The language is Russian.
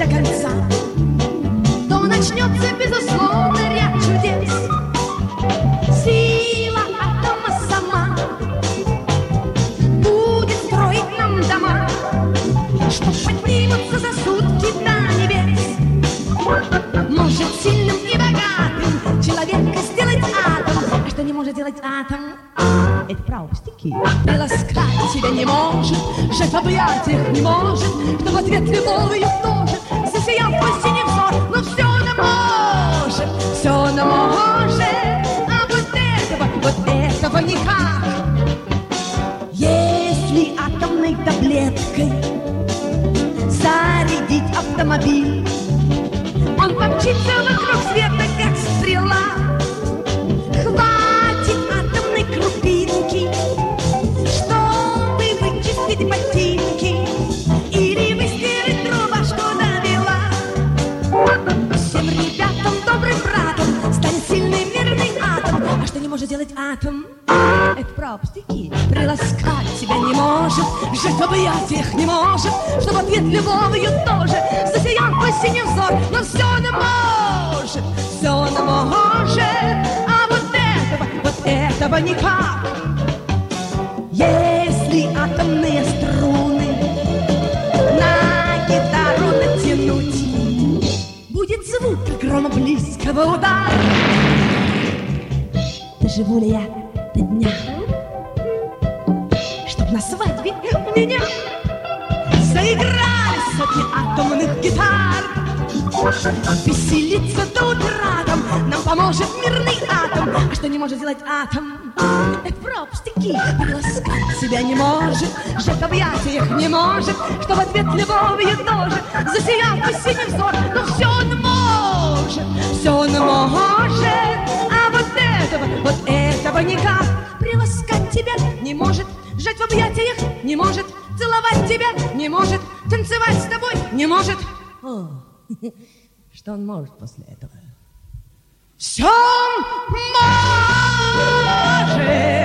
конца, то начнется, безусловно, ряд чудес. Сила атома сама будет строить нам дома, что поднимутся за сутки до небес. Может сильным и богатым человека сделать атом. А что не может делать атом? Это право пустяки. Приласкать тебя не может, жить в объятиях не может, что в ответ любовь ее тоже засиял твой синий взор. Но все она может, все она может, а вот этого никак. Если атомной таблеткой зарядить автомобиль, он помчится вокруг света, как стрела. Хватит атомной крупинки, чтобы вычистить ботинки или выстирать рубашку до бела. Всем ребятам, добрым братом, станет сильный мирный атом. А что не может делать атом? Это право пустяки. Приласкать тебя не может, жить в объятиях не может, что в ответ любовью тоже засиял твой синий взор. Но все она может, все она может, а вот этого никак. Если атомные струны на гитару натянуть, будет звук грома близкого удара. Доживу ли я до дня, чтоб на свадьбе у меня заиграли сотни атомных гитар? Веселиться до утра нам поможет мирный атом. А что не может делать атом? Это право пустяки. Приласкать себя не может, жить в объятиях не может, что в ответ любовью тоже засиял твой синий взор. Но все он может, все он может, а вот этого никак. Приласкать тебя не может, жить в объятиях не может, целовать тебя не может, танцевать с тобой не может. Что он может после этого? Все может!